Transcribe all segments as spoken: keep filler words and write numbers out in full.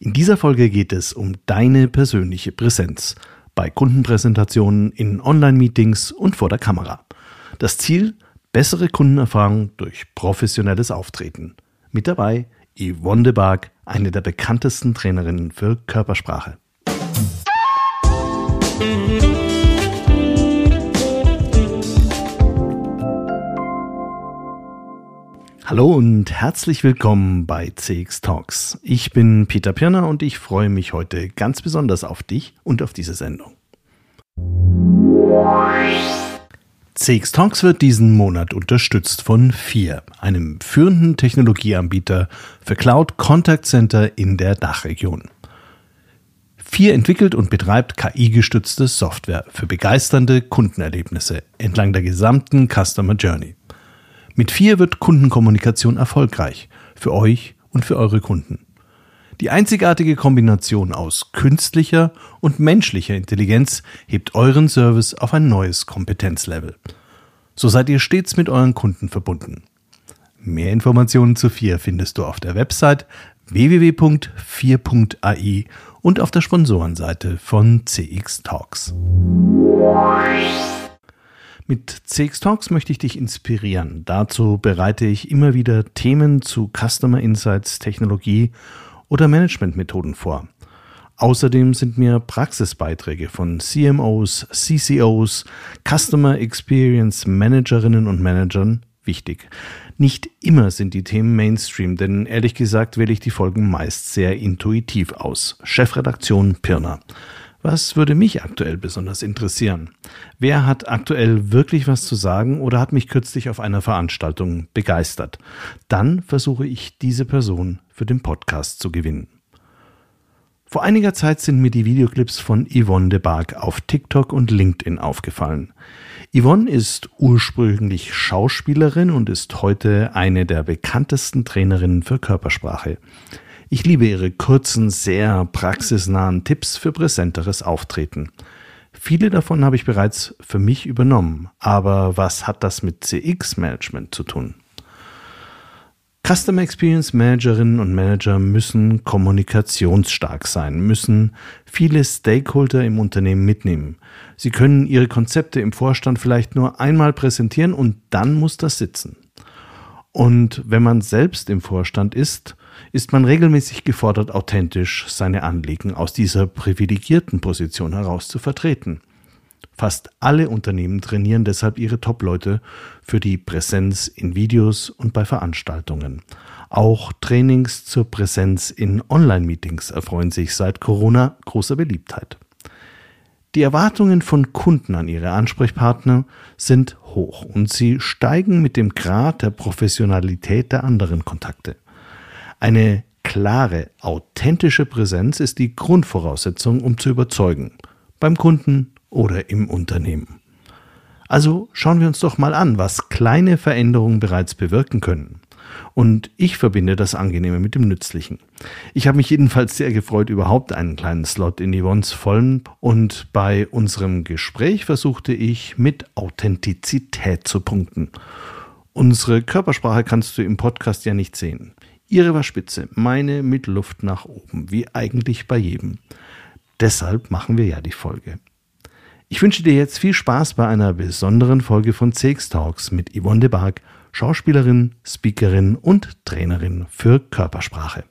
In dieser Folge geht es um deine persönliche Präsenz bei Kundenpräsentationen, in Online-Meetings und vor der Kamera. Das Ziel: bessere Kundenerfahrung durch professionelles Auftreten. Mit dabei Yvonne de Barg, eine der bekanntesten Trainerinnen für Körpersprache. Hallo und herzlich willkommen bei C X Talks. Ich bin Peter Pirner und ich freue mich heute ganz besonders auf dich und auf diese Sendung. C X Talks wird diesen Monat unterstützt von vier, einem führenden Technologieanbieter für Cloud Contact Center in der Dachregion. vier entwickelt und betreibt K I-gestützte Software für begeisternde Kundenerlebnisse entlang der gesamten Customer Journey. Mit vier wird Kundenkommunikation erfolgreich, für euch und für eure Kunden. Die einzigartige Kombination aus künstlicher und menschlicher Intelligenz hebt euren Service auf ein neues Kompetenzlevel. So seid ihr stets mit euren Kunden verbunden. Mehr Informationen zu vier findest du auf der Website w w w punkt vier punkt a i und auf der Sponsorenseite von C X Talks. Mit C X Talks möchte ich dich inspirieren. Dazu bereite ich immer wieder Themen zu Customer Insights, Technologie oder Managementmethoden vor. Außerdem sind mir Praxisbeiträge von C M Os, C C Os, Customer Experience Managerinnen und Managern wichtig. Nicht immer sind die Themen Mainstream, denn ehrlich gesagt wähle ich die Folgen meist sehr intuitiv aus. Chefredaktion Pirner. Was würde mich aktuell besonders interessieren? Wer hat aktuell wirklich was zu sagen oder hat mich kürzlich auf einer Veranstaltung begeistert? Dann versuche ich, diese Person für den Podcast zu gewinnen. Vor einiger Zeit sind mir die Videoclips von Yvonne de Barg auf TikTok und LinkedIn aufgefallen. Yvonne ist ursprünglich Schauspielerin und ist heute eine der bekanntesten Trainerinnen für Körpersprache. Ich liebe ihre kurzen, sehr praxisnahen Tipps für präsenteres Auftreten. Viele davon habe ich bereits für mich übernommen. Aber was hat das mit C X-Management zu tun? Customer Experience Managerinnen und Manager müssen kommunikationsstark sein, müssen viele Stakeholder im Unternehmen mitnehmen. Sie können ihre Konzepte im Vorstand vielleicht nur einmal präsentieren und dann muss das sitzen. Und wenn man selbst im Vorstand ist, ist man regelmäßig gefordert, authentisch seine Anliegen aus dieser privilegierten Position heraus zu vertreten. Fast alle Unternehmen trainieren deshalb ihre Top-Leute für die Präsenz in Videos und bei Veranstaltungen. Auch Trainings zur Präsenz in Online-Meetings erfreuen sich seit Corona großer Beliebtheit. Die Erwartungen von Kunden an ihre Ansprechpartner sind hoch und sie steigen mit dem Grad der Professionalität der anderen Kontakte. Eine klare, authentische Präsenz ist die Grundvoraussetzung, um zu überzeugen, beim Kunden oder im Unternehmen. Also schauen wir uns doch mal an, was kleine Veränderungen bereits bewirken können. Und ich verbinde das Angenehme mit dem Nützlichen. Ich habe mich jedenfalls sehr gefreut, überhaupt einen kleinen Slot in Yvonnes Vollen, und bei unserem Gespräch versuchte ich, mit Authentizität zu punkten. Unsere Körpersprache kannst du im Podcast ja nicht sehen. Ihre war spitze, meine mit Luft nach oben, wie eigentlich bei jedem. Deshalb machen wir ja die Folge. Ich wünsche dir jetzt viel Spaß bei einer besonderen Folge von C X Talks mit Yvonne de Barg, Schauspielerin, Speakerin und Trainerin für Körpersprache.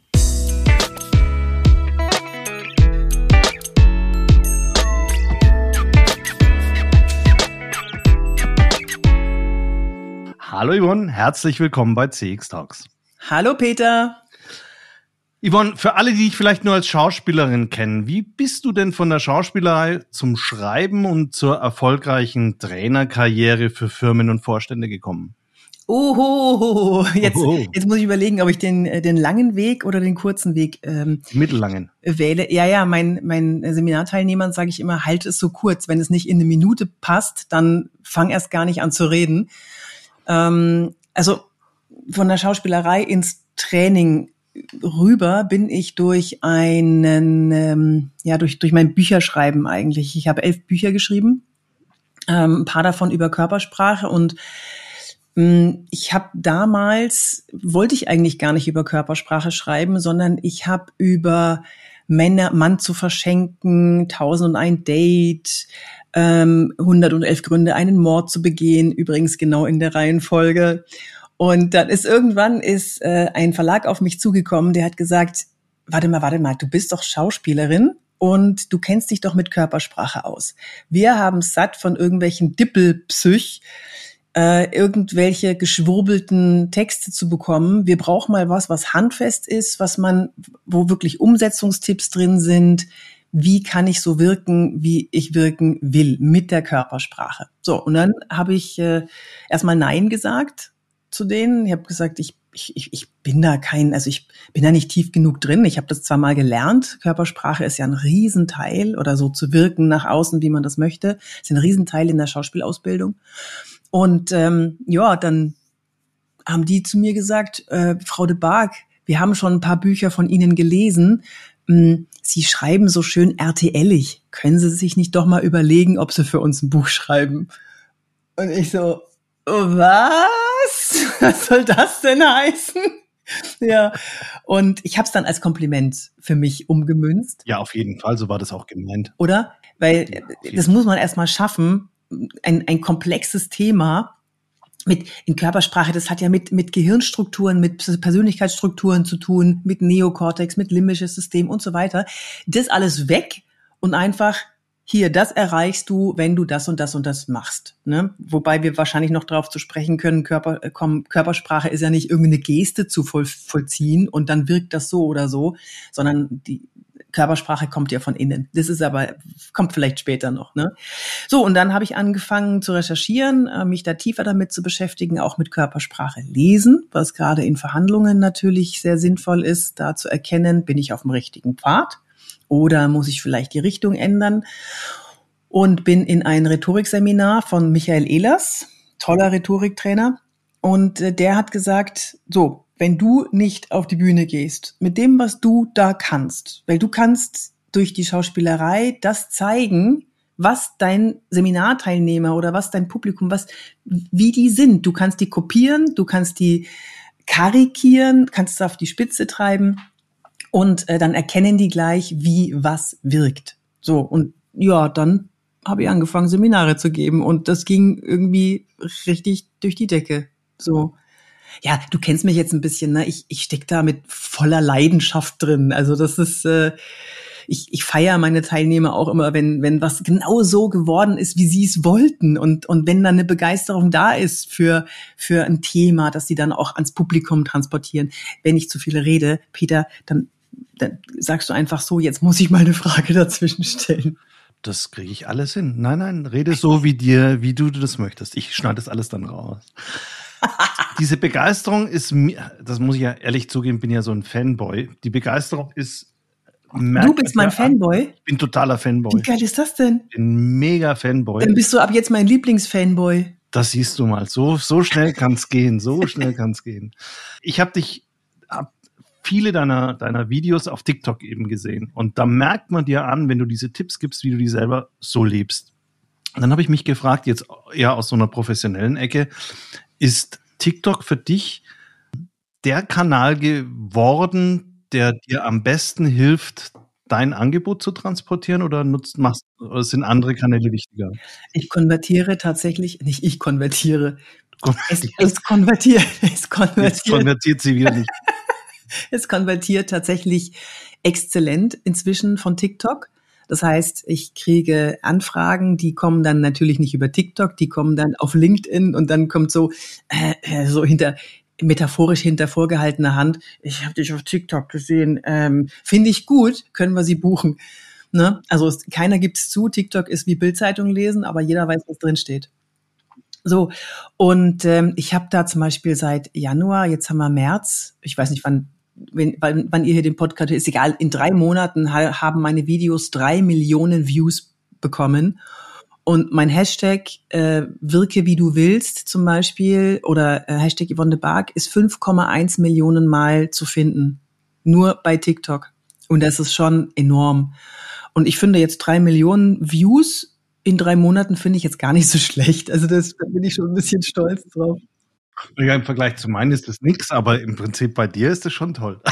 Hallo Yvonne, herzlich willkommen bei C X Talks. Hallo Peter. Yvonne, für alle, die dich vielleicht nur als Schauspielerin kennen, wie bist du denn von der Schauspielerei zum Schreiben und zur erfolgreichen Trainerkarriere für Firmen und Vorstände gekommen? Oho, jetzt, Oho. jetzt muss ich überlegen, ob ich den, den langen Weg oder den kurzen Weg ähm, mittellangen wähle. Ja, ja, mein, mein Seminarteilnehmern sage ich immer, halt es so kurz. Wenn es nicht in eine Minute passt, dann fang erst gar nicht an zu reden. Ähm, also von der Schauspielerei ins Training rüber bin ich durch einen, ähm, ja, durch durch mein Bücherschreiben eigentlich. Ich habe elf Bücher geschrieben, ähm, ein paar davon über Körpersprache, und Ich habe damals, wollte ich eigentlich gar nicht über Körpersprache schreiben, sondern ich habe über Männer, Mann zu verschenken, tausend und ein Date, ähm, hundertelf Gründe, einen Mord zu begehen, übrigens genau in der Reihenfolge. Und dann ist irgendwann ist äh, ein Verlag auf mich zugekommen, der hat gesagt, warte mal, warte mal, du bist doch Schauspielerin und du kennst dich doch mit Körpersprache aus. Wir haben satt von irgendwelchen Dippelpsych, äh, irgendwelche geschwurbelten Texte zu bekommen. Wir brauchen mal was, was handfest ist, was man, wo wirklich Umsetzungstipps drin sind. Wie kann ich so wirken, wie ich wirken will mit der Körpersprache? So, und dann habe ich äh, erstmal Nein gesagt zu denen. Ich habe gesagt, ich, ich, ich bin da kein, also ich bin da nicht tief genug drin. Ich habe das zwar mal gelernt. Körpersprache ist ja ein Riesenteil oder so zu wirken nach außen, wie man das möchte. Ist ein Riesenteil in der Schauspielausbildung. Und ähm, ja, dann haben die zu mir gesagt, äh, Frau de Barg, wir haben schon ein paar Bücher von Ihnen gelesen. Sie schreiben so schön R T L-ig. Können Sie sich nicht doch mal überlegen, ob Sie für uns ein Buch schreiben? Und ich so, was? Was soll das denn heißen? Ja, und ich habe es dann als Kompliment für mich umgemünzt. Ja, auf jeden Fall, so war das auch gemeint. Oder? Weil ja, das muss man erst mal schaffen, ein, ein komplexes Thema mit in Körpersprache, das hat ja mit mit Gehirnstrukturen, mit Persönlichkeitsstrukturen zu tun, mit Neokortex, mit limbisches System und so weiter. Das alles weg und einfach hier, das erreichst du, wenn du das und das und das machst. Ne? Wobei wir wahrscheinlich noch darauf zu sprechen können, Körper, komm, Körpersprache ist ja nicht irgendeine Geste zu voll, vollziehen und dann wirkt das so oder so, sondern die Körpersprache kommt ja von innen. Das ist aber, kommt vielleicht später noch. Ne? So, und dann habe ich angefangen zu recherchieren, mich da tiefer damit zu beschäftigen, auch mit Körpersprache lesen, was gerade in Verhandlungen natürlich sehr sinnvoll ist, da zu erkennen, bin ich auf dem richtigen Pfad oder muss ich vielleicht die Richtung ändern? Und bin in ein Rhetorikseminar von Michael Ehlers, toller Rhetoriktrainer, und der hat gesagt, so, wenn du nicht auf die Bühne gehst, mit dem, was du da kannst, weil du kannst durch die Schauspielerei das zeigen, was dein Seminarteilnehmer oder was dein Publikum, was, wie die sind. Du kannst die kopieren, du kannst die karikieren, kannst es auf die Spitze treiben und äh, dann erkennen die gleich, wie was wirkt. So, und ja, dann habe ich angefangen, Seminare zu geben und das ging irgendwie richtig durch die Decke. So. Ja, du kennst mich jetzt ein bisschen, ne? Ich, ich steck da mit voller Leidenschaft drin. Also das ist, äh, ich, ich feiere meine Teilnehmer auch immer, wenn, wenn was genau so geworden ist, wie sie es wollten. Und, und wenn dann eine Begeisterung da ist für, für ein Thema, dass sie dann auch ans Publikum transportieren. Wenn ich zu viel rede, Peter, dann, dann sagst du einfach so, jetzt muss ich mal eine Frage dazwischen stellen. Das kriege ich alles hin. Nein, nein, rede so wie dir, wie du das möchtest. Ich schneide das alles dann raus. Diese Begeisterung ist mir, das muss ich ja ehrlich zugeben, bin ja so ein Fanboy. Die Begeisterung ist... Du bist mein Fanboy? Ich bin totaler Fanboy. Wie geil ist das denn? Ich bin mega Fanboy. Dann bist du ab jetzt mein Lieblingsfanboy. Das siehst du mal. So, so schnell kann's gehen. So schnell kann's gehen. Ich habe dich, hab viele deiner, deiner Videos auf TikTok eben gesehen. Und da merkt man dir an, wenn du diese Tipps gibst, wie du die selber so lebst. Und dann habe ich mich gefragt, jetzt eher aus so einer professionellen Ecke, ist TikTok für dich der Kanal geworden, der dir am besten hilft, dein Angebot zu transportieren, oder nutzt, machst, oder sind andere Kanäle wichtiger? Ich konvertiere tatsächlich, nicht ich konvertiere. Es, es konvertiert, es konvertiert. Jetzt konvertiert sie wieder nicht. Es konvertiert tatsächlich exzellent inzwischen von TikTok. Das heißt, ich kriege Anfragen, die kommen dann natürlich nicht über TikTok, die kommen dann auf LinkedIn und dann kommt so, äh, so hinter, metaphorisch hinter vorgehaltener Hand, ich habe dich auf TikTok gesehen, ähm, finde ich gut, können wir sie buchen. Ne? Also es, keiner gibt's zu, TikTok ist wie Bildzeitung lesen, aber jeder weiß, was drin steht. So, und ähm, ich habe da zum Beispiel seit Januar, jetzt haben wir März, ich weiß nicht, wann Wenn, wann, wann ihr hier den Podcast hört, ist egal, in drei Monaten ha- haben meine Videos drei Millionen Views bekommen. Und mein Hashtag äh, wirke wie du willst zum Beispiel oder äh, Hashtag Yvonne de Barg ist fünf Komma eins Millionen Mal zu finden. Nur bei TikTok. Und das ist schon enorm. Und ich finde jetzt drei Millionen Views in drei Monaten finde ich jetzt gar nicht so schlecht. Also das, da bin ich schon ein bisschen stolz drauf. Ja, im Vergleich zu meinen ist das nichts, aber im Prinzip bei dir ist das schon toll.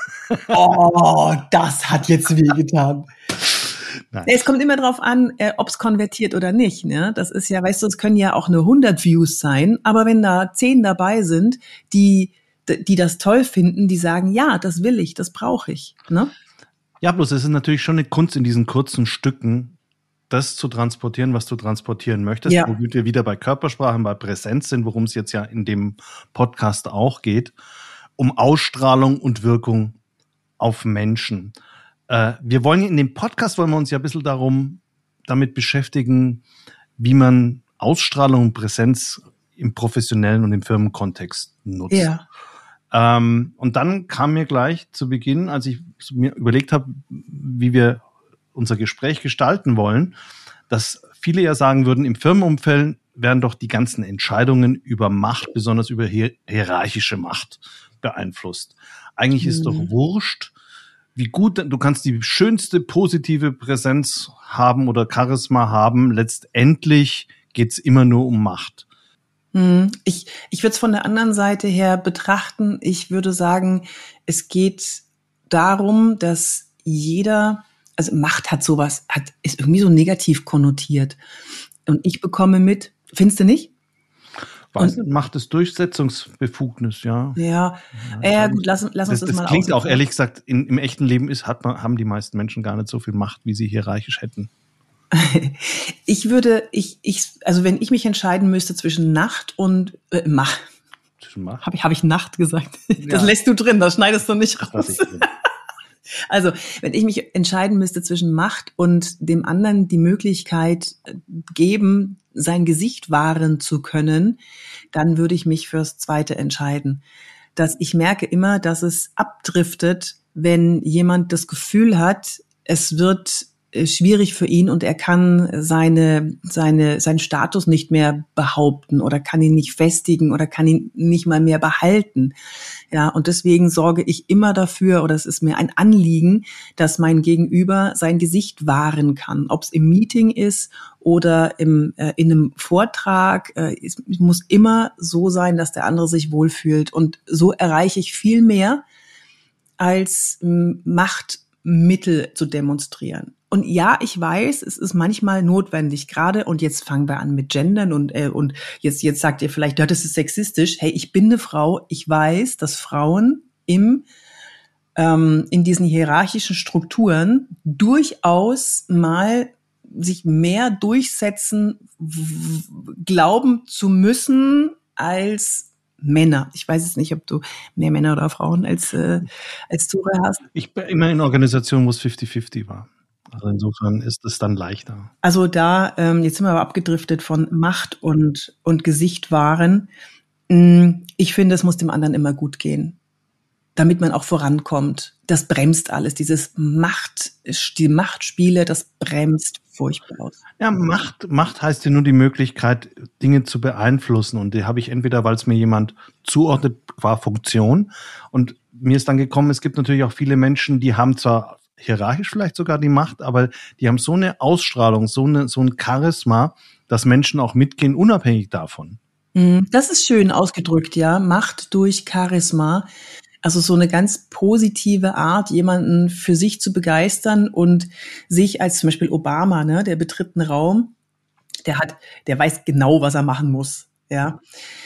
Oh, das hat jetzt wehgetan. Nein. Es kommt immer drauf an, äh, ob es konvertiert oder nicht. Ne? Das ist ja, weißt du, es können ja auch nur hundert Views sein, aber wenn da zehn dabei sind, die, die das toll finden, die sagen, ja, das will ich, das brauche ich. Ne? Ja, bloß es ist natürlich schon eine Kunst in diesen kurzen Stücken, das zu transportieren, was du transportieren möchtest, ja. womit wir wieder bei Körpersprache, bei Präsenz sind, worum es jetzt ja in dem Podcast auch geht, um Ausstrahlung und Wirkung auf Menschen. Äh, wir wollen in dem Podcast, wollen wir uns ja ein bisschen darum, damit beschäftigen, wie man Ausstrahlung und Präsenz im professionellen und im Firmenkontext nutzt. Ja. Ähm, und dann kam mir gleich zu Beginn, als ich mir überlegt habe, wie wir unser Gespräch gestalten wollen, dass viele ja sagen würden, im Firmenumfeld werden doch die ganzen Entscheidungen über Macht, besonders über hier, hierarchische Macht beeinflusst. Eigentlich mhm. ist doch wurscht, wie gut, du kannst die schönste positive Präsenz haben oder Charisma haben, letztendlich geht's immer nur um Macht. Ich, ich würde es von der anderen Seite her betrachten. Ich würde sagen, es geht darum, dass jeder, also Macht hat sowas, hat, ist irgendwie so negativ konnotiert. Und ich bekomme mit, findest du nicht? Weiß nicht, Macht ist Durchsetzungsbefugnis, ja. Ja, ja, ja gut, lass, lass uns das, das mal Das klingt auch, ehrlich gesagt, in, im echten Leben ist, hat man, haben die meisten Menschen gar nicht so viel Macht, wie sie hierarchisch hätten. Ich würde, ich, ich, also wenn ich mich entscheiden müsste zwischen Nacht und äh, Macht, habe ich, hab ich Nacht gesagt? Das ja. lässt du drin, das schneidest du nicht das raus. Also, wenn ich mich entscheiden müsste zwischen Macht und dem anderen die Möglichkeit geben, sein Gesicht wahren zu können, dann würde ich mich fürs Zweite entscheiden. Dass ich merke immer, dass es abdriftet, wenn jemand das Gefühl hat, es wird schwierig für ihn und er kann seine, seine, seinen Status nicht mehr behaupten oder kann ihn nicht festigen oder kann ihn nicht mal mehr behalten. Ja, und deswegen sorge ich immer dafür, oder es ist mir ein Anliegen, dass mein Gegenüber sein Gesicht wahren kann. Ob es im Meeting ist oder im, äh, in einem Vortrag. Äh, es muss immer so sein, dass der andere sich wohlfühlt. Und so erreiche ich viel mehr, als ähm, Machtmittel zu demonstrieren. Und ja, ich weiß, es ist manchmal notwendig, gerade, und jetzt fangen wir an mit Gendern und äh, und jetzt jetzt sagt ihr vielleicht, ja, das ist sexistisch. Hey, ich bin eine Frau. Ich weiß, dass Frauen im ähm, in diesen hierarchischen Strukturen durchaus mal sich mehr durchsetzen, w- glauben zu müssen als Männer. Ich weiß jetzt nicht, ob du mehr Männer oder Frauen als äh, als Zuhörer hast. Ich bin immer in Organisationen, wo es fifty fifty war. Also insofern ist es dann leichter. Also da, ähm, jetzt sind wir aber abgedriftet von Macht und, und Gesicht wahren. Ich finde, es muss dem anderen immer gut gehen, damit man auch vorankommt. Das bremst alles. Dieses Macht, die Machtspiele, das bremst furchtbar aus. Ja, Macht, Macht heißt ja nur die Möglichkeit, Dinge zu beeinflussen. Und die habe ich entweder, weil es mir jemand zuordnet, qua Funktion. Und mir ist dann gekommen, es gibt natürlich auch viele Menschen, die haben zwar hierarchisch vielleicht sogar die Macht, aber die haben so eine Ausstrahlung, so eine, so ein Charisma, dass Menschen auch mitgehen, unabhängig davon. Das ist schön ausgedrückt, ja. Macht durch Charisma. Also so eine ganz positive Art, jemanden für sich zu begeistern und sich als zum Beispiel Obama, ne, der betritt einen Raum, der hat, der weiß genau, was er machen muss, ja.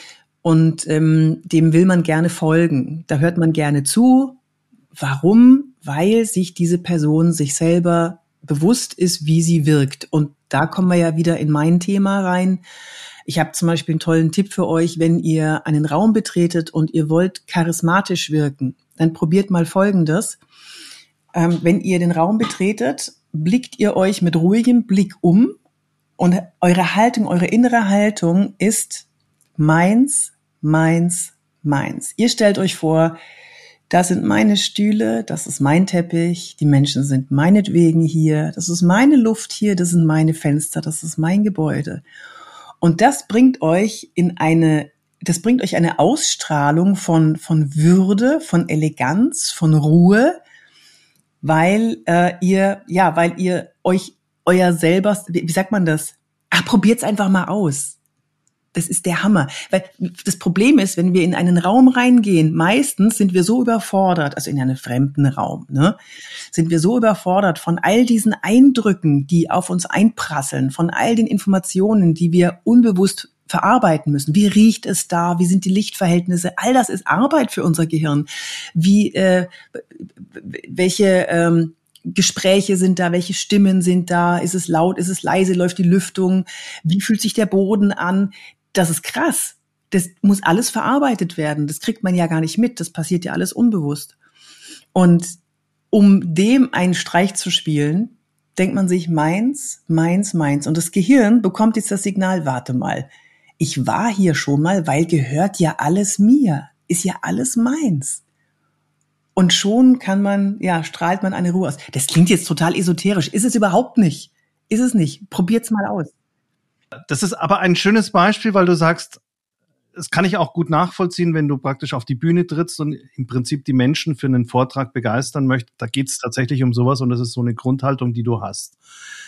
Und ähm, dem will man gerne folgen. Da hört man gerne zu. Warum? Weil sich diese Person sich selber bewusst ist, wie sie wirkt. Und da kommen wir ja wieder in mein Thema rein. Ich habe zum Beispiel einen tollen Tipp für euch, wenn ihr einen Raum betretet und ihr wollt charismatisch wirken, dann probiert mal Folgendes. Ähm, wenn ihr den Raum betretet, blickt ihr euch mit ruhigem Blick um und eure Haltung, eure innere Haltung ist meins, meins, meins. Ihr stellt euch vor, das sind meine Stühle, das ist mein Teppich, die Menschen sind meinetwegen hier, das ist meine Luft hier, das sind meine Fenster, das ist mein Gebäude. Und das bringt euch in eine, das bringt euch eine Ausstrahlung von, von Würde, von Eleganz, von Ruhe, weil äh, ihr, ja, weil ihr euch euer selber, wie, wie sagt man das? Ach, probiert's einfach mal aus. das ist der Hammer. Weil das Problem ist, wenn wir in einen Raum reingehen, meistens sind wir so überfordert, also in einen fremden Raum, ne, sind wir so überfordert von all diesen Eindrücken, die auf uns einprasseln, von all den Informationen, die wir unbewusst verarbeiten müssen. Wie riecht es da? Wie sind die Lichtverhältnisse? All das ist Arbeit für unser Gehirn. Wie, äh, welche ähm, Gespräche sind da? Welche Stimmen sind da? Ist es laut? Ist es leise? Läuft die Lüftung? Wie fühlt sich der Boden an? Das ist krass. Das muss alles verarbeitet werden. Das kriegt man ja gar nicht mit. Das passiert ja alles unbewusst. Und um dem einen Streich zu spielen, denkt man sich meins, meins, meins. Und das Gehirn bekommt jetzt das Signal, warte mal, ich war hier schon mal, weil gehört ja alles mir, ist ja alles meins. Und schon kann man, ja, strahlt man eine Ruhe aus. Das klingt jetzt total esoterisch, ist es überhaupt nicht. Ist es nicht. Probiert's mal aus. Das ist aber ein schönes Beispiel, weil du sagst, das kann ich auch gut nachvollziehen, wenn du praktisch auf die Bühne trittst und im Prinzip die Menschen für einen Vortrag begeistern möchtest. Da geht es tatsächlich um sowas und das ist so eine Grundhaltung, die du hast.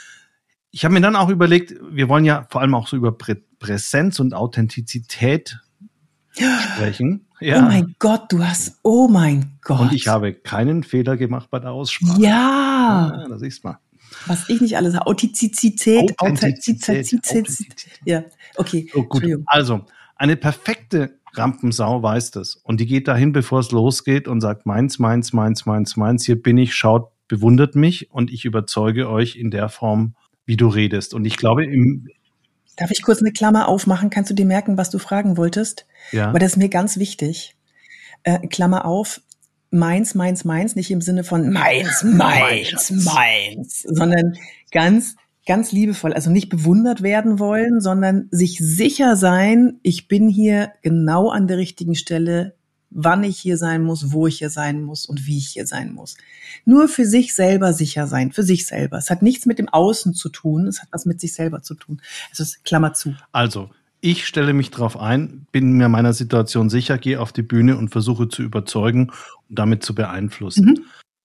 Ich habe mir dann auch überlegt, wir wollen ja vor allem auch so über Prä- Präsenz und Authentizität sprechen. Ja. Oh mein Gott, du hast, oh mein Gott. Und ich habe keinen Fehler gemacht bei der Aussprache. Ja. Ja, da siehst du mal. Was ich nicht alles habe. Authentizität. Authentizität. Authentizität. Ja, okay. So, gut. Also, eine perfekte Rampensau weiß das. Und die geht dahin, bevor es losgeht und sagt, meins, meins, meins, meins, meins, hier bin ich, schaut, bewundert mich und ich überzeuge euch in der Form, wie du redest. Und ich glaube, im Darf ich kurz eine Klammer aufmachen? Kannst du dir merken, was du fragen wolltest? Ja. Aber das ist mir ganz wichtig. Äh, Klammer auf, meins, meins, meins, nicht im Sinne von meins, meins, meins, sondern ganz, ganz liebevoll. Also nicht bewundert werden wollen, sondern sich sicher sein, ich bin hier genau an der richtigen Stelle, wann ich hier sein muss, wo ich hier sein muss und wie ich hier sein muss. Nur für sich selber sicher sein, für sich selber. Es hat nichts mit dem Außen zu tun, es hat was mit sich selber zu tun. Also Klammer zu. Also, ich stelle mich drauf ein, bin mir meiner Situation sicher, gehe auf die Bühne und versuche zu überzeugen und damit zu beeinflussen. Mhm.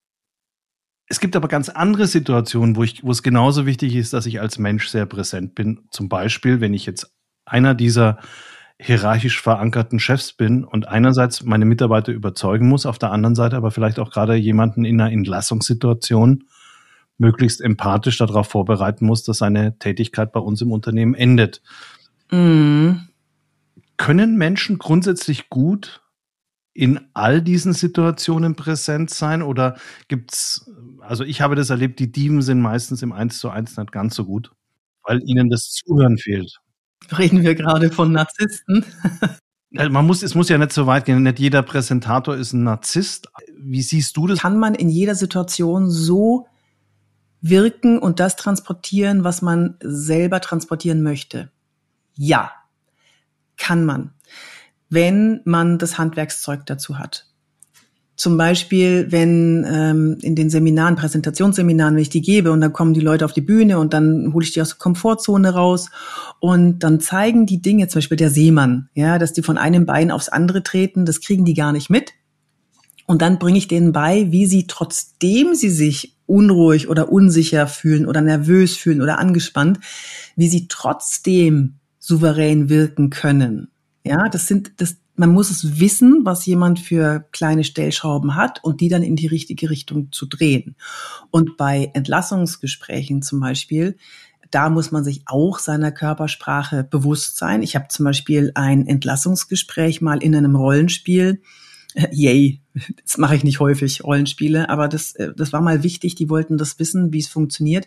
Es gibt aber ganz andere Situationen, wo ich, wo es genauso wichtig ist, dass ich als Mensch sehr präsent bin. Zum Beispiel, wenn ich jetzt einer dieser hierarchisch verankerten Chefs bin und einerseits meine Mitarbeiter überzeugen muss, auf der anderen Seite aber vielleicht auch gerade jemanden in einer Entlassungssituation möglichst empathisch darauf vorbereiten muss, dass seine Tätigkeit bei uns im Unternehmen endet. Mhm. Können Menschen grundsätzlich gut in all diesen Situationen präsent sein oder gibt's, also ich habe das erlebt, die Dieben sind meistens im Eins zu Eins nicht ganz so gut, weil ihnen das Zuhören fehlt. Reden wir gerade von Narzissten? Man muss, es muss ja nicht so weit gehen, nicht jeder Präsentator ist ein Narzisst. Wie siehst du das? Kann man in jeder Situation so wirken und das transportieren, was man selber transportieren möchte? Ja, kann man, wenn man das Handwerkszeug dazu hat. Zum Beispiel, wenn ähm, in den Seminaren, Präsentationsseminaren, wenn ich die gebe und dann kommen die Leute auf die Bühne und dann hole ich die aus der Komfortzone raus und dann zeigen die Dinge, zum Beispiel der Seemann, ja, dass die von einem Bein aufs andere treten, das kriegen die gar nicht mit. Und dann bringe ich denen bei, wie sie, trotzdem sie sich unruhig oder unsicher fühlen oder nervös fühlen oder angespannt, wie sie trotzdem souverän wirken können. Ja, das sind, das, man muss es wissen, was jemand für kleine Stellschrauben hat und die dann in die richtige Richtung zu drehen. Und bei Entlassungsgesprächen zum Beispiel, da muss man sich auch seiner Körpersprache bewusst sein. Ich habe zum Beispiel ein Entlassungsgespräch mal in einem Rollenspiel. Yay, das mache ich nicht häufig, Rollenspiele, aber das, das war mal wichtig, die wollten das wissen, wie es funktioniert.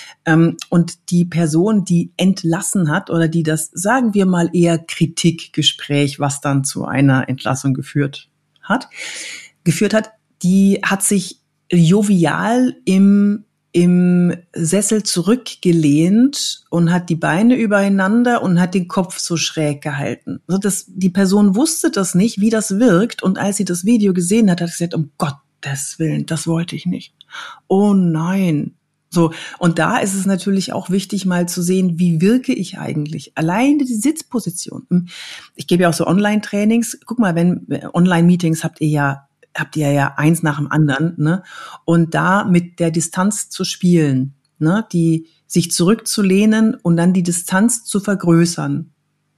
Und die Person, die entlassen hat oder die das, sagen wir mal, eher Kritikgespräch, was dann zu einer Entlassung geführt hat, geführt hat, die hat sich jovial im im Sessel zurückgelehnt und hat die Beine übereinander und hat den Kopf so schräg gehalten. Also das, die Person wusste das nicht, wie das wirkt. Und als sie das Video gesehen hat, hat sie gesagt, um Gottes Willen, das wollte ich nicht. Oh nein. So. Und da ist es natürlich auch wichtig, mal zu sehen, wie wirke ich eigentlich? Alleine die Sitzposition. Ich gebe ja auch so Online-Trainings. Guck mal, wenn Online-Meetings habt ihr ja habt ihr ja eins nach dem anderen, ne? Und da mit der Distanz zu spielen, ne? Die sich zurückzulehnen und dann die Distanz zu vergrößern.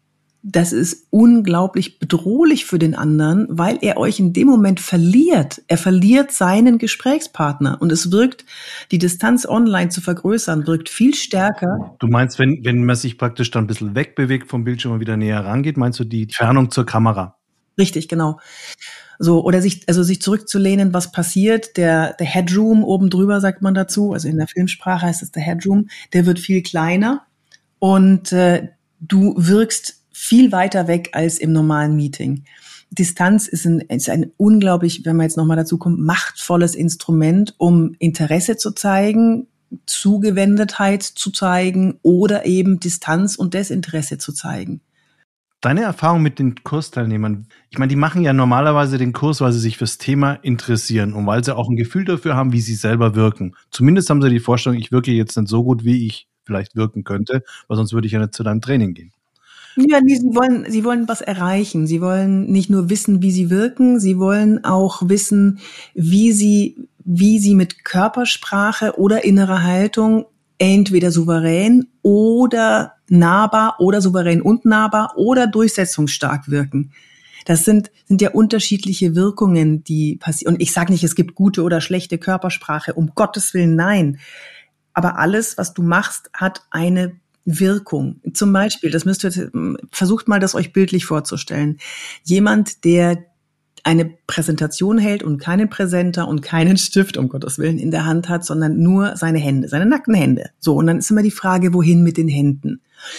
das ist unglaublich bedrohlich für den anderen, weil er euch in dem Moment verliert. Er verliert seinen Gesprächspartner und es wirkt, die Distanz online zu vergrößern, wirkt viel stärker. Du meinst, wenn, wenn man sich praktisch dann ein bisschen wegbewegt vom Bildschirm und wieder näher rangeht, meinst du die Entfernung zur Kamera? Richtig, genau. So, oder sich, also sich zurückzulehnen, was passiert. Der, der Headroom oben drüber, sagt man dazu, also in der Filmsprache heißt es der Headroom, der wird viel kleiner und äh, du wirkst viel weiter weg als im normalen Meeting. Distanz ist ein, ist ein unglaublich, wenn man jetzt nochmal dazu kommt, machtvolles Instrument, um Interesse zu zeigen, Zugewendetheit zu zeigen oder eben Distanz und Desinteresse zu zeigen. Deine Erfahrung mit den Kursteilnehmern, ich meine, die machen ja normalerweise den Kurs, weil sie sich fürs Thema interessieren und weil sie auch ein Gefühl dafür haben, wie sie selber wirken. Zumindest haben sie die Vorstellung, ich wirke jetzt nicht so gut, wie ich vielleicht wirken könnte, weil sonst würde ich ja nicht zu deinem Training gehen. Ja, nee, sie wollen, sie wollen was erreichen. Sie wollen nicht nur wissen, wie sie wirken, sie wollen auch wissen, wie sie, wie sie mit Körpersprache oder innerer Haltung entweder souverän oder nahbar oder souverän und nahbar oder durchsetzungsstark wirken. Das sind, sind ja unterschiedliche Wirkungen, die passieren. Und ich sage nicht, es gibt gute oder schlechte Körpersprache, um Gottes Willen, nein. Aber alles, was du machst, hat eine Wirkung. Zum Beispiel, das müsst ihr, versucht mal, das euch bildlich vorzustellen. Jemand, der eine Präsentation hält und keinen Präsenter und keinen Stift, um Gottes Willen, in der Hand hat, sondern nur seine Hände, seine nackten Hände. So, und dann ist immer die Frage, wohin mit den Händen?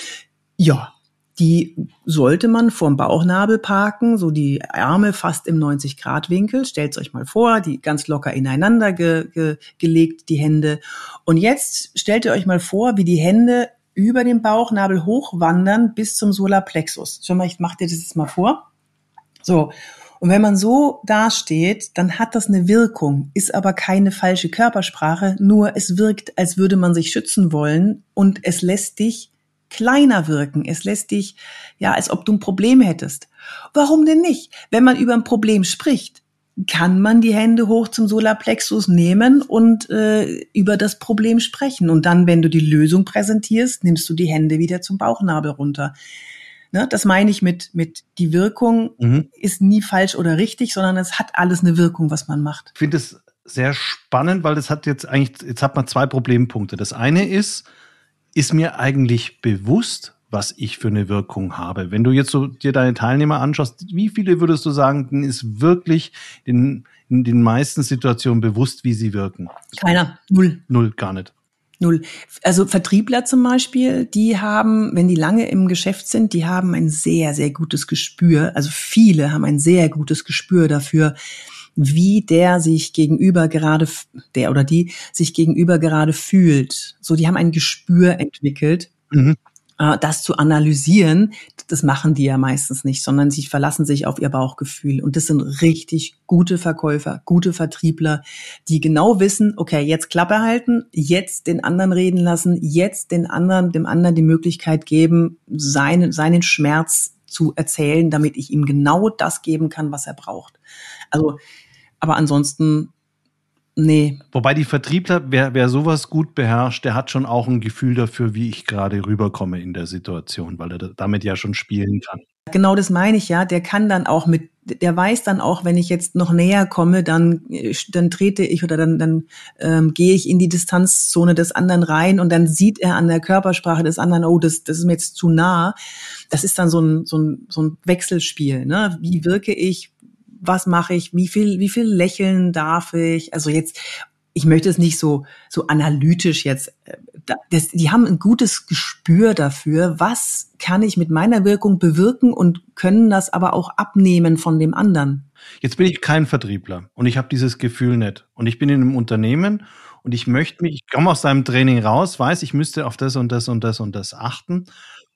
Ja, die sollte man vorm Bauchnabel parken, so die Arme fast im neunzig Grad Winkel. Stellt euch mal vor, die ganz locker ineinander ge, ge, gelegt, die Hände. Und jetzt stellt ihr euch mal vor, wie die Hände über den Bauchnabel hochwandern bis zum Solarplexus. Schon mal, ich mach dir das jetzt mal vor. So. Und wenn man so dasteht, dann hat das eine Wirkung, ist aber keine falsche Körpersprache, nur es wirkt, als würde man sich schützen wollen und es lässt dich kleiner wirken. Es lässt dich, ja, als ob du ein Problem hättest. Warum denn nicht? Wenn man über ein Problem spricht, kann man die Hände hoch zum Solarplexus nehmen und äh, über das Problem sprechen. Und dann, wenn du die Lösung präsentierst, nimmst du die Hände wieder zum Bauchnabel runter. Ne, das meine ich mit, mit die Wirkung mhm. ist nie falsch oder richtig, sondern es hat alles eine Wirkung, was man macht. Ich finde es sehr spannend, weil das hat jetzt eigentlich, jetzt hat man zwei Problempunkte. Das eine ist, ist mir eigentlich bewusst, was ich für eine Wirkung habe? Wenn du jetzt so dir deine Teilnehmer anschaust, wie viele würdest du sagen, denen ist wirklich in, in den meisten Situationen bewusst, wie sie wirken? Keiner. Null. Null, gar nicht. Null. Also Vertriebler zum Beispiel, die haben, wenn die lange im Geschäft sind, die haben ein sehr, sehr gutes Gespür. Also viele haben ein sehr gutes Gespür dafür, wie der sich gegenüber gerade, der oder die sich gegenüber gerade fühlt. So, die haben ein Gespür entwickelt. Mhm. Das zu analysieren, das machen die ja meistens nicht, sondern sie verlassen sich auf ihr Bauchgefühl. Und das sind richtig gute Verkäufer, gute Vertriebler, die genau wissen, okay, jetzt Klappe halten, jetzt den anderen reden lassen, jetzt den anderen, dem anderen die Möglichkeit geben, seinen, seinen Schmerz zu erzählen, damit ich ihm genau das geben kann, was er braucht. Also, aber ansonsten nee. Wobei die Vertriebler, wer, wer sowas gut beherrscht, der hat schon auch ein Gefühl dafür, wie ich gerade rüberkomme in der Situation, weil er damit ja schon spielen kann. Genau das meine ich ja. Der kann dann auch mit, der weiß dann auch, wenn ich jetzt noch näher komme, dann, dann trete ich oder dann, dann ähm, gehe ich in die Distanzzone des anderen rein und dann sieht er an der Körpersprache des anderen, oh, das, das ist mir jetzt zu nah. Das ist dann so ein, so ein, so ein Wechselspiel, ne? Wie wirke ich? Was mache ich, wie viel, wie viel lächeln darf ich? Also jetzt, ich möchte es nicht so, so analytisch jetzt, das, die haben ein gutes Gespür dafür, was kann ich mit meiner Wirkung bewirken und können das aber auch abnehmen von dem anderen. Jetzt bin ich kein Vertriebler und ich habe dieses Gefühl nicht. Und ich bin in einem Unternehmen und ich möchte mich, ich komme aus deinem Training raus, weiß, ich müsste auf das und das und das und das achten.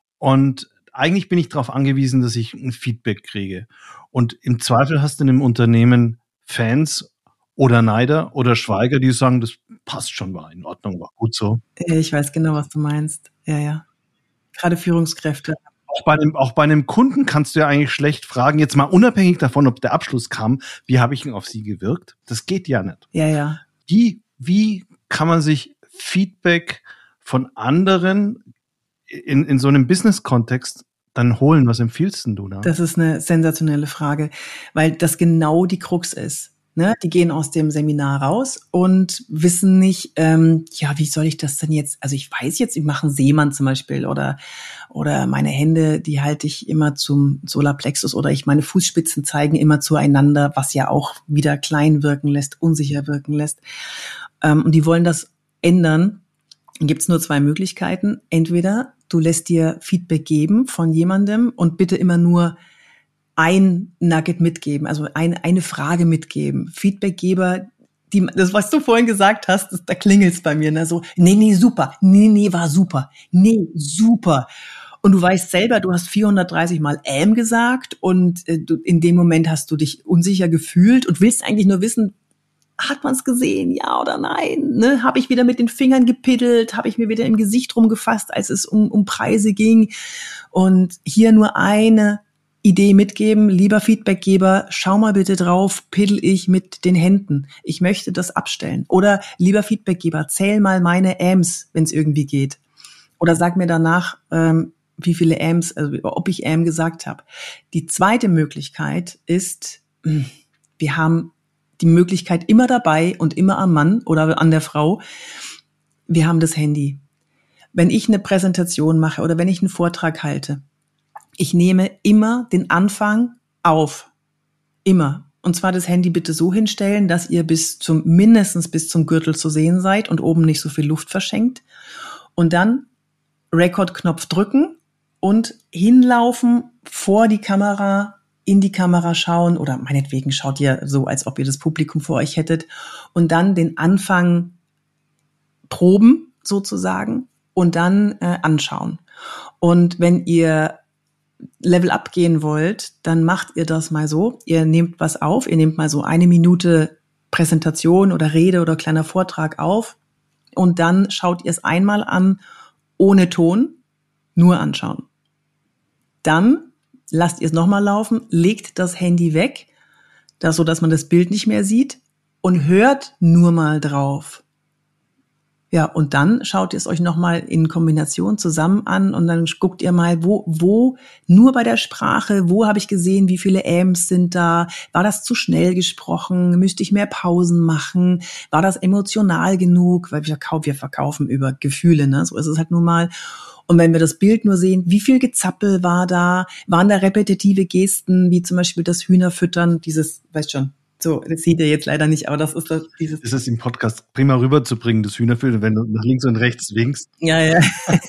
Und eigentlich bin ich darauf angewiesen, dass ich ein Feedback kriege. Und im Zweifel hast du in einem Unternehmen Fans oder Neider oder Schweiger, die sagen, das passt schon, war in Ordnung, war gut so. Ich weiß genau, was du meinst. Ja, ja. Gerade Führungskräfte. Auch bei einem, auch bei einem Kunden kannst du ja eigentlich schlecht fragen, jetzt mal unabhängig davon, ob der Abschluss kam, wie habe ich denn auf sie gewirkt? Das geht ja nicht. Ja, ja. Wie, wie kann man sich Feedback von anderen in, in so einem Business-Kontext dann holen? Was empfiehlst denn du da? Das ist eine sensationelle Frage, weil das genau die Krux ist. Ne? Die gehen aus dem Seminar raus und wissen nicht, ähm, ja, wie soll ich das denn jetzt, also ich weiß jetzt, ich mache einen Seemann zum Beispiel oder oder meine Hände, die halte ich immer zum Solarplexus oder ich meine Fußspitzen zeigen immer zueinander, was ja auch wieder klein wirken lässt, unsicher wirken lässt. Ähm, und die wollen das ändern. Dann gibt's nur zwei Möglichkeiten. Entweder du lässt dir Feedback geben von jemandem und bitte immer nur ein Nugget mitgeben, also ein, eine Frage mitgeben. Feedbackgeber, die, das, was du vorhin gesagt hast, das, da klingelt's bei mir, ne? So, nee, nee, super, nee, nee, war super, nee, super. Und du weißt selber, du hast vierhundertdreißig Mal ähm gesagt und äh, du, in dem Moment hast du dich unsicher gefühlt und willst eigentlich nur wissen, hat man es gesehen, ja oder nein? Ne? Habe ich wieder mit den Fingern gepiddelt? Habe ich mir wieder im Gesicht rumgefasst, als es um, um Preise ging? Und hier nur eine Idee mitgeben, lieber Feedbackgeber, schau mal bitte drauf, piddel ich mit den Händen. Ich möchte das abstellen. Oder lieber Feedbackgeber, zähl mal meine Äms, wenn es irgendwie geht. Oder sag mir danach, ähm, wie viele Äms, also ob ich Ähm gesagt habe. Die zweite Möglichkeit ist, wir haben die Möglichkeit immer dabei und immer am Mann oder an der Frau, wir haben das Handy. Wenn ich eine Präsentation mache oder wenn ich einen Vortrag halte, ich nehme immer den Anfang auf. Immer. Und zwar das Handy bitte so hinstellen, dass ihr bis zum, mindestens bis zum Gürtel zu sehen seid und oben nicht so viel Luft verschenkt. Und dann Record-Knopf drücken und hinlaufen vor die Kamera, in die Kamera schauen oder meinetwegen schaut ihr so, als ob ihr das Publikum vor euch hättet und dann den Anfang proben sozusagen und dann äh, anschauen. Und wenn ihr Level up gehen wollt, dann macht ihr das mal so. Ihr nehmt was auf, ihr nehmt mal so eine Minute Präsentation oder Rede oder kleiner Vortrag auf und dann schaut ihr es einmal an, ohne Ton, nur anschauen. Dann lasst ihr es nochmal laufen, legt das Handy weg, das, so dass man das Bild nicht mehr sieht und hört nur mal drauf. Ja, und dann schaut ihr es euch nochmal in Kombination zusammen an und dann guckt ihr mal, wo, wo, nur bei der Sprache, wo habe ich gesehen, wie viele Äms sind da, war das zu schnell gesprochen, müsste ich mehr Pausen machen, war das emotional genug, weil wir verkaufen, wir verkaufen über Gefühle, ne, so ist es halt nun mal. Und wenn wir das Bild nur sehen, wie viel Gezappel war da, waren da repetitive Gesten, wie zum Beispiel das Hühnerfüttern, dieses, weißt schon, so, das sieht ihr jetzt leider nicht, aber das ist das, dieses. Ist es im Podcast prima rüberzubringen, das Hühnerfüttern, wenn du nach links und rechts winkst? Ja, ja.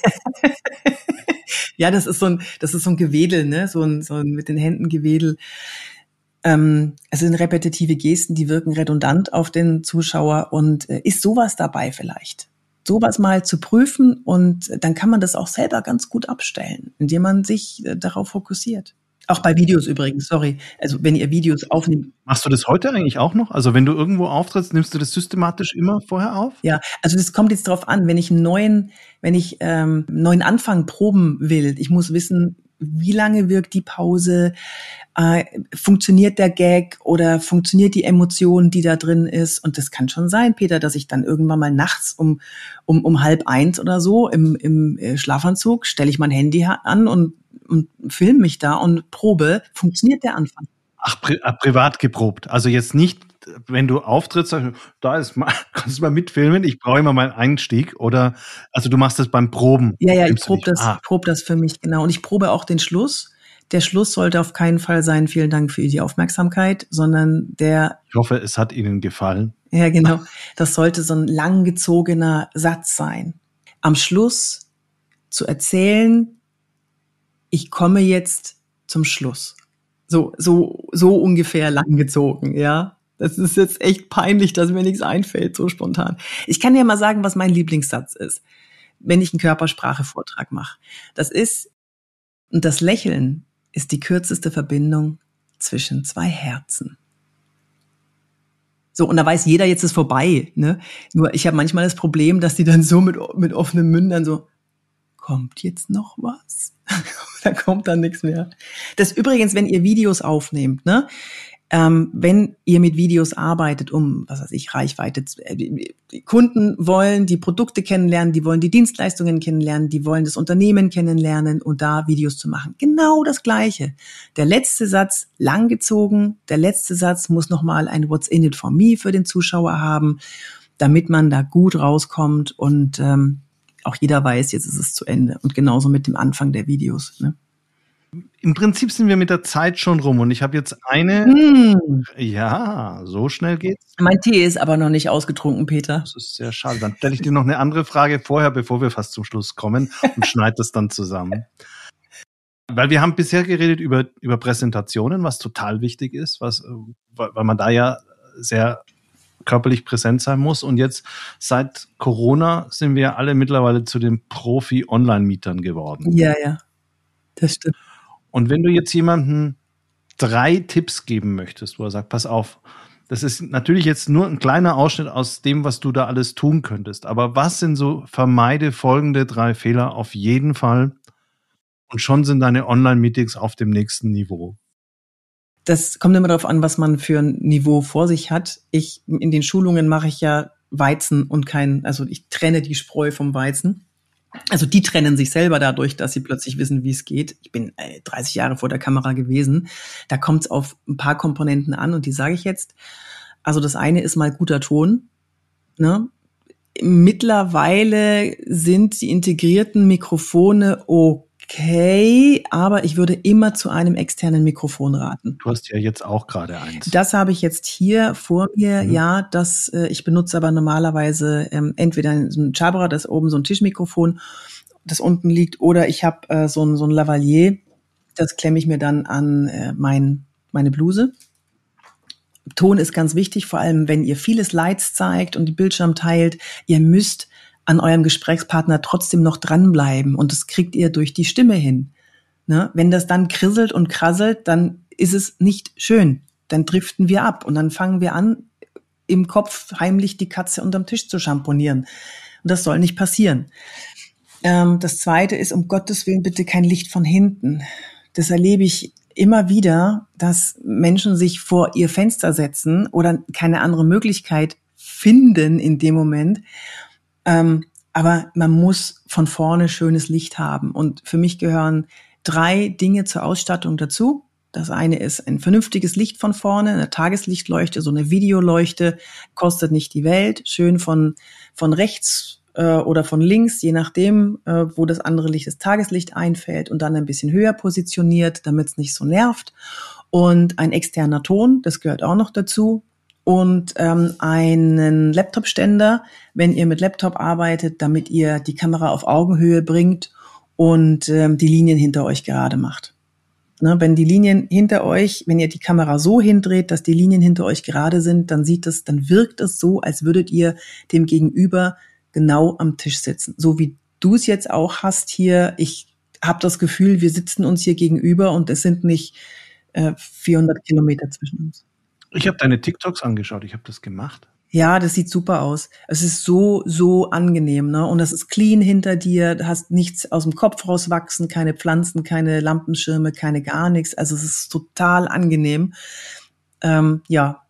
Ja, das ist so ein, das ist so ein Gewedel, ne, so ein, so ein mit den Händen Gewedel. Ähm, es sind repetitive Gesten, die wirken redundant auf den Zuschauer und äh, ist sowas dabei vielleicht? Sowas mal zu prüfen und dann kann man das auch selber ganz gut abstellen, indem man sich äh, darauf fokussiert. Auch bei Videos übrigens, sorry. Also wenn ihr Videos aufnehmt. Machst du das heute eigentlich auch noch? Also wenn du irgendwo auftrittst, nimmst du das systematisch immer vorher auf? Ja, also das kommt jetzt drauf an, wenn ich einen neuen, wenn ich ähm, einen neuen Anfang proben will. Ich muss wissen, wie lange wirkt die Pause, äh, funktioniert der Gag oder funktioniert die Emotion, die da drin ist. Und das kann schon sein, Peter, dass ich dann irgendwann mal nachts um um um halb eins oder so im im Schlafanzug stelle ich mein Handy an und und film mich da und probe, funktioniert der Anfang. Ach, pri- äh, privat geprobt. Also jetzt nicht, wenn du auftrittst, sagst du, da ist mal, kannst du mal mitfilmen, ich brauche immer meinen Einstieg. Oder, also du machst das beim Proben. Ja, ja, ich Filmst du probe nicht? das, Ah, prob das für mich, genau. Und ich probe auch den Schluss. Der Schluss sollte auf keinen Fall sein, vielen Dank für die Aufmerksamkeit, sondern der, ich hoffe, es hat Ihnen gefallen. ja genau, das sollte so ein langgezogener Satz sein. Am Schluss zu erzählen, ich komme jetzt zum Schluss. So, so, so ungefähr langgezogen, ja. Das ist jetzt echt peinlich, dass mir nichts einfällt, so spontan. Ich kann dir mal sagen, was mein Lieblingssatz ist, wenn ich einen Körpersprache-Vortrag mache. Das ist, und das Lächeln ist die kürzeste Verbindung zwischen zwei Herzen. So, und da weiß jeder, jetzt ist vorbei, ne? Nur ich habe manchmal das Problem, dass die dann so mit, mit offenen Mündern so, kommt jetzt noch was? Da kommt dann nichts mehr. Das übrigens, wenn ihr Videos aufnehmt, ne? Ähm, wenn ihr mit Videos arbeitet, um, was weiß ich, Reichweite, zu- äh, die die Kunden wollen die Produkte kennenlernen, die wollen die Dienstleistungen kennenlernen, die wollen das Unternehmen kennenlernen und da Videos zu machen. Genau das Gleiche. Der letzte Satz langgezogen, der letzte Satz muss nochmal ein What's in it for me für den Zuschauer haben, damit man da gut rauskommt und ähm, auch jeder weiß, jetzt ist es zu Ende. Und genauso mit dem Anfang der Videos. Ne? Im Prinzip sind wir mit der Zeit schon rum und ich habe jetzt eine, Hm. ja, so schnell geht's. Mein Tee ist aber noch nicht ausgetrunken, Peter. Das ist sehr schade. Dann stelle ich dir noch eine andere Frage vorher, bevor wir fast zum Schluss kommen und schneide das dann zusammen. Weil wir haben bisher geredet über, über Präsentationen, was total wichtig ist, was, äh, weil weil man da ja sehr körperlich präsent sein muss. Und jetzt seit Corona sind wir alle mittlerweile zu den Profi-Online-Mietern geworden. Ja, ja, das stimmt. Und wenn du jetzt jemandem drei Tipps geben möchtest, wo er sagt, pass auf, das ist natürlich jetzt nur ein kleiner Ausschnitt aus dem, was du da alles tun könntest. Aber was sind so, vermeide folgende drei Fehler auf jeden Fall? Und schon sind deine Online-Meetings auf dem nächsten Niveau. Das kommt immer darauf an, was man für ein Niveau vor sich hat. Ich, in den Schulungen mache ich ja Weizen und kein, also ich trenne die Spreu vom Weizen. Also die trennen sich selber dadurch, dass sie plötzlich wissen, wie es geht. Ich bin äh, dreißig Jahre vor der Kamera gewesen. Da kommt es auf ein paar Komponenten an und die sage ich jetzt. Also das eine ist mal guter Ton. Ne? Mittlerweile sind die integrierten Mikrofone okay, aber ich würde immer zu einem externen Mikrofon raten. Du hast ja jetzt auch gerade eins. Das habe ich jetzt hier vor mir. Mhm. Ja, das äh, ich benutze aber normalerweise ähm, entweder so ein Jabra, das ist oben so ein Tischmikrofon, das unten liegt, oder ich habe äh, so ein so ein Lavalier. Das klemme ich mir dann an äh, mein meine Bluse. Ton ist ganz wichtig, vor allem wenn ihr viele Slides zeigt und die Bildschirm teilt. Ihr müsst an eurem Gesprächspartner trotzdem noch dranbleiben und das kriegt ihr durch die Stimme hin. Ne? Wenn das dann krisselt und krasselt, dann ist es nicht schön. Dann driften wir ab und dann fangen wir an, im Kopf heimlich die Katze unterm Tisch zu schamponieren. Und das soll nicht passieren. Ähm, das Zweite ist, um Gottes Willen bitte kein Licht von hinten. Das erlebe ich immer wieder, dass Menschen sich vor ihr Fenster setzen oder keine andere Möglichkeit finden in dem Moment. Ähm, aber man muss von vorne schönes Licht haben. Und für mich gehören drei Dinge zur Ausstattung dazu. Das eine ist ein vernünftiges Licht von vorne, eine Tageslichtleuchte, so eine Videoleuchte, kostet nicht die Welt, schön von, von rechts äh, oder von links, je nachdem, äh, wo das andere Licht, das Tageslicht einfällt und dann ein bisschen höher positioniert, damit es nicht so nervt. Und ein externer Ton, das gehört auch noch dazu. Und ähm, einen Laptop-Ständer, wenn ihr mit Laptop arbeitet, damit ihr die Kamera auf Augenhöhe bringt und ähm, die Linien hinter euch gerade macht. Ne, wenn die Linien hinter euch, wenn ihr die Kamera so hindreht, dass die Linien hinter euch gerade sind, dann sieht es, dann wirkt es so, als würdet ihr dem Gegenüber genau am Tisch sitzen. So wie du es jetzt auch hast hier. Ich habe das Gefühl, wir sitzen uns hier gegenüber und es sind nicht äh, vierhundert Kilometer zwischen uns. Ich habe deine TikToks angeschaut, ich habe das gemacht. Ja, das sieht super aus. Es ist so, so angenehm, ne? Und das ist clean hinter dir. Du hast nichts aus dem Kopf rauswachsen, keine Pflanzen, keine Lampenschirme, keine gar nichts. Also es ist total angenehm. Ähm, ja.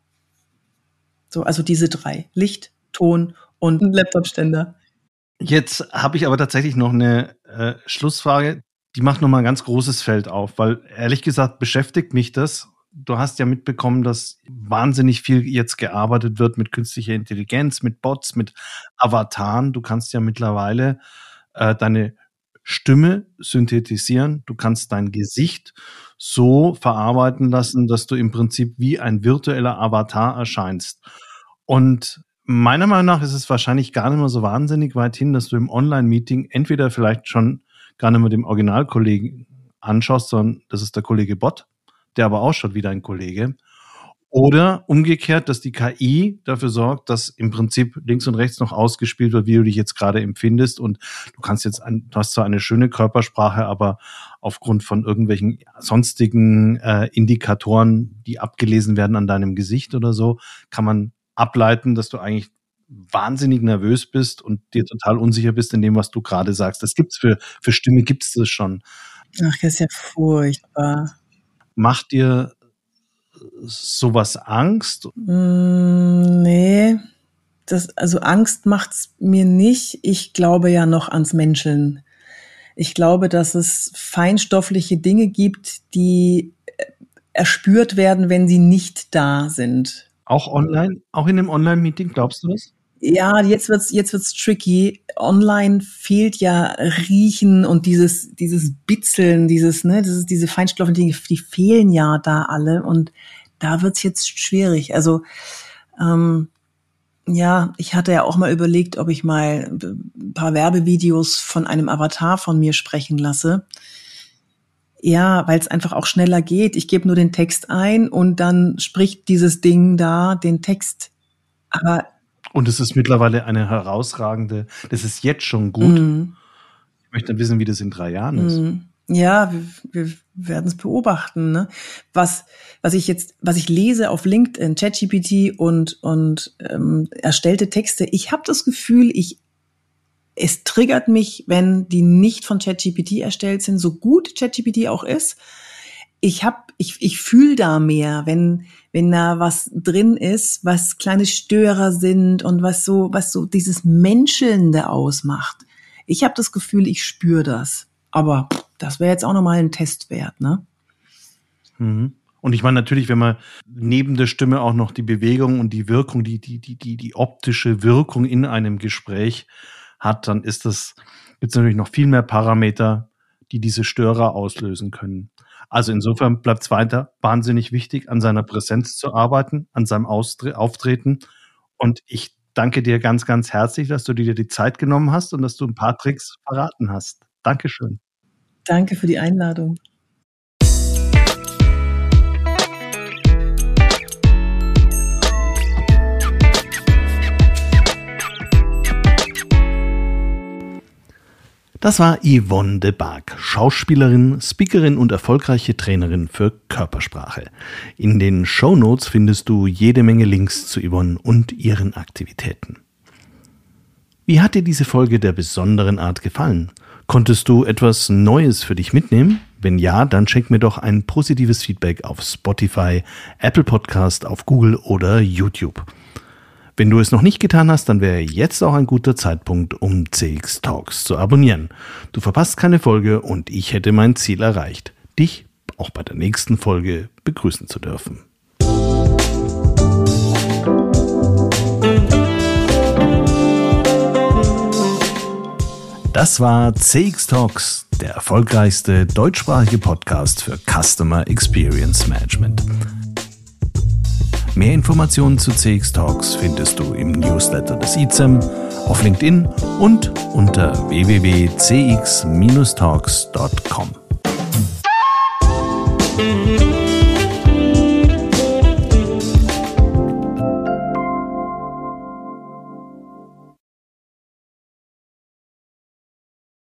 So, also diese drei. Licht, Ton und ein Laptopständer. Jetzt habe ich aber tatsächlich noch eine äh, Schlussfrage. Die macht nochmal ein ganz großes Feld auf, weil ehrlich gesagt beschäftigt mich das. Du hast ja mitbekommen, dass wahnsinnig viel jetzt gearbeitet wird mit künstlicher Intelligenz, mit Bots, mit Avataren. Du kannst ja mittlerweile äh, deine Stimme synthetisieren. Du kannst dein Gesicht so verarbeiten lassen, dass du im Prinzip wie ein virtueller Avatar erscheinst. Und meiner Meinung nach ist es wahrscheinlich gar nicht mehr so wahnsinnig weit hin, dass du im Online-Meeting entweder vielleicht schon gar nicht mehr dem Originalkollegen anschaust, sondern das ist der Kollege Bot, der aber ausschaut wie dein Kollege. Oder umgekehrt, dass die K I dafür sorgt, dass im Prinzip links und rechts noch ausgespielt wird, wie du dich jetzt gerade empfindest. Und du kannst jetzt, ein, du hast zwar eine schöne Körpersprache, aber aufgrund von irgendwelchen sonstigen äh, Indikatoren, die abgelesen werden an deinem Gesicht oder so, kann man ableiten, dass du eigentlich wahnsinnig nervös bist und dir total unsicher bist in dem, was du gerade sagst. Das gibt's für, für Stimme gibt's das schon. Ach, das ist ja furchtbar. Mach dir sowas Angst? Mm, nee, das, also Angst macht's mir nicht. Ich glaube ja noch ans Menscheln. Ich glaube, dass es feinstoffliche Dinge gibt, die erspürt werden, wenn sie nicht da sind. Auch online? Auch in einem Online-Meeting, glaubst du das? Ja, jetzt wird's, jetzt wird's tricky. Online fehlt ja Riechen und dieses, dieses Bitzeln, dieses, ne, das ist diese Feinstoffe, die, die fehlen ja da alle und da wird's jetzt schwierig. Also, ähm, ja, ich hatte ja auch mal überlegt, ob ich mal ein paar Werbevideos von einem Avatar von mir sprechen lasse. Ja, weil es einfach auch schneller geht. Ich gebe nur den Text ein und dann spricht dieses Ding da den Text. Aber und es ist mittlerweile eine herausragende, das ist jetzt schon gut. Mm. Ich möchte dann wissen, wie das in drei Jahren ist. Mm. Ja, wir, wir werden es beobachten. Ne? Was, was ich jetzt, was ich lese auf LinkedIn, ChatGPT und und ähm, erstellte Texte. Ich habe das Gefühl, ich es triggert mich, wenn die nicht von ChatGPT erstellt sind, so gut ChatGPT auch ist. Ich hab, ich ich fühle da mehr, wenn wenn da was drin ist, was kleine Störer sind und was so was so dieses Menschelnde ausmacht. Ich habe das Gefühl, ich spüre das. Aber das wäre jetzt auch nochmal ein Test wert, ne? Mhm. Und ich meine natürlich, wenn man neben der Stimme auch noch die Bewegung und die Wirkung, die, die, die, die, die optische Wirkung in einem Gespräch hat, dann ist das, gibt es natürlich noch viel mehr Parameter, die diese Störer auslösen können. Also insofern bleibt es weiter wahnsinnig wichtig, an seiner Präsenz zu arbeiten, an seinem Austre- Auftreten. Und ich danke dir ganz, ganz herzlich, dass du dir die Zeit genommen hast und dass du ein paar Tricks verraten hast. Dankeschön. Danke für die Einladung. Das war Yvonne de Barg, Schauspielerin, Speakerin und erfolgreiche Trainerin für Körpersprache. In den Shownotes findest du jede Menge Links zu Yvonne und ihren Aktivitäten. Wie hat dir diese Folge der besonderen Art gefallen? Konntest du etwas Neues für dich mitnehmen? Wenn ja, dann schenk mir doch ein positives Feedback auf Spotify, Apple Podcast, auf Google oder YouTube. Wenn du es noch nicht getan hast, dann wäre jetzt auch ein guter Zeitpunkt, um C X Talks zu abonnieren. Du verpasst keine Folge und ich hätte mein Ziel erreicht, dich auch bei der nächsten Folge begrüßen zu dürfen. Das war C X Talks, der erfolgreichste deutschsprachige Podcast für Customer Experience Management. Mehr Informationen zu C X Talks findest du im Newsletter des I Z E M, auf LinkedIn und unter w w w punkt c x Talks punkt com.